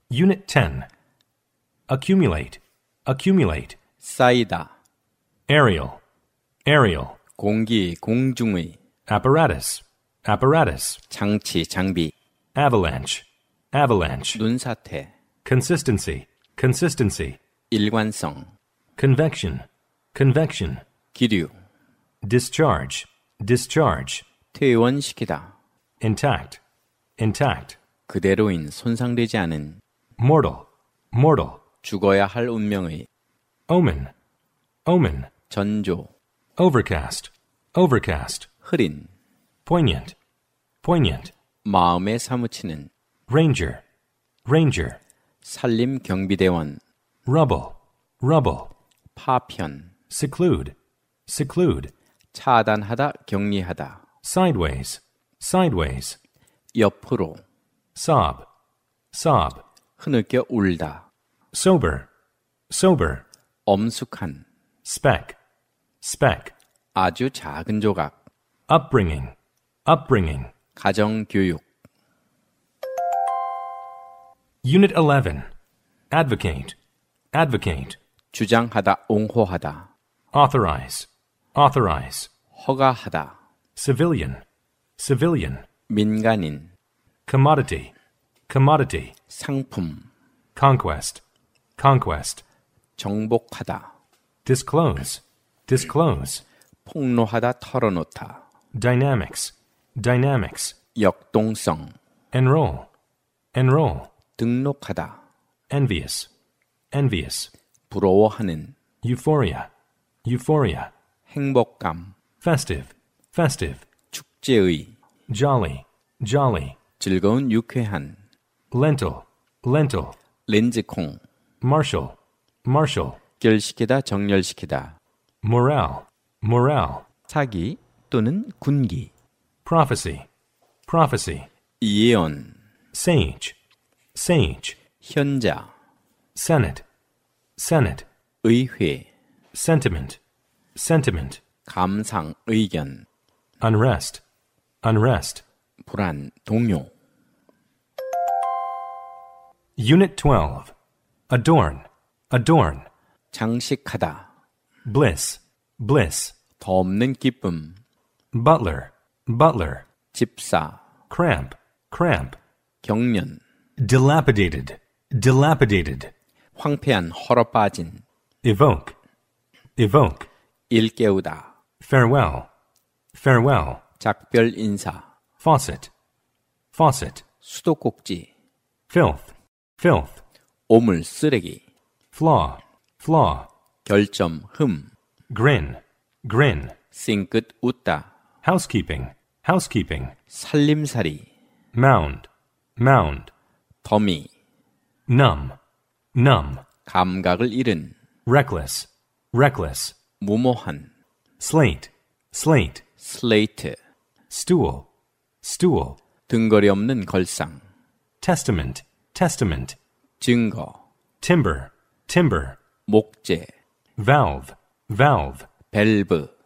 Unit 10. Accumulate, accumulate. 쌓이다. Aerial, aerial. 공기, 공중의. Apparatus, apparatus. 장치, 장비. Avalanche, avalanche. 눈사태. Consistency, consistency. 일관성. Convection, convection. 기류. Discharge, discharge. 퇴원시키다. Intact, intact. 그대로인 손상되지 않은. Mortal, mortal. 죽어야 할 운명의. Omen, omen. 전조. Overcast, overcast. 흐린. Poignant, poignant. 마음에 사무치는. Ranger, ranger. 산림 경비대원. Rubble, rubble. 파편. Seclude, seclude. 차단하다, 격리하다. Sideways, sideways. 옆으로. Sob, sob. 흐느껴 울다. Sober, sober. 엄숙한. Speck, speck. 아주 작은 조각. Upbringing, upbringing. 가정교육. Unit 11. Advocate, advocate. 주장하다, 옹호하다. Authorize, authorize. 허가하다. Civilian, civilian. 민간인. Commodity, commodity. 상품. Conquest, conquest. 정복하다. Disclose, disclose. 폭로하다, 털어놓다. Dynamics, dynamics. 역동성. Enroll, enroll. 등록하다. Envious, envious. 부러워하는. Euphoria, euphoria. 행복감. Festive, festive. 축제의. Jolly, jolly. 즐거운 유쾌한. Lentil, lentil. 렌즈콩. Marshal, marshal. 결시키다, 정렬시키다. Morale, morale. 사기 또는 군기. Prophecy, prophecy. 예언. Sage, sage. 현자. Senate, senate. 의회. Sentiment, sentiment. 감상, 의견. Unrest, unrest. 불안, 동요. Unit 12. Adorn, adorn. 장식하다. Bliss, bliss. 더 없는 기쁨. Butler, butler. 집사. Cramp, cramp. 경련. Dilapidated, dilapidated. 황폐한, 헐어빠진. Evoke, evoke. 일깨우다. Farewell, farewell. 작별 인사. Faucet, faucet. 수도꼭지. Filth, filth. 오물, 쓰레기. Flaw, flaw. 결점, 흠. Grin, grin. 싱긋, 웃다. Housekeeping, housekeeping. 살림살이. Mound, mound. 더미. Numb, numb. 감각을 잃은. Reckless, reckless. 무모한. Slate, slate. 슬레이트. Stool, stool. 등거리 없는 걸상. Testament, testament. 증거. Timber, timber. 목재. Valve, valve. 밸브.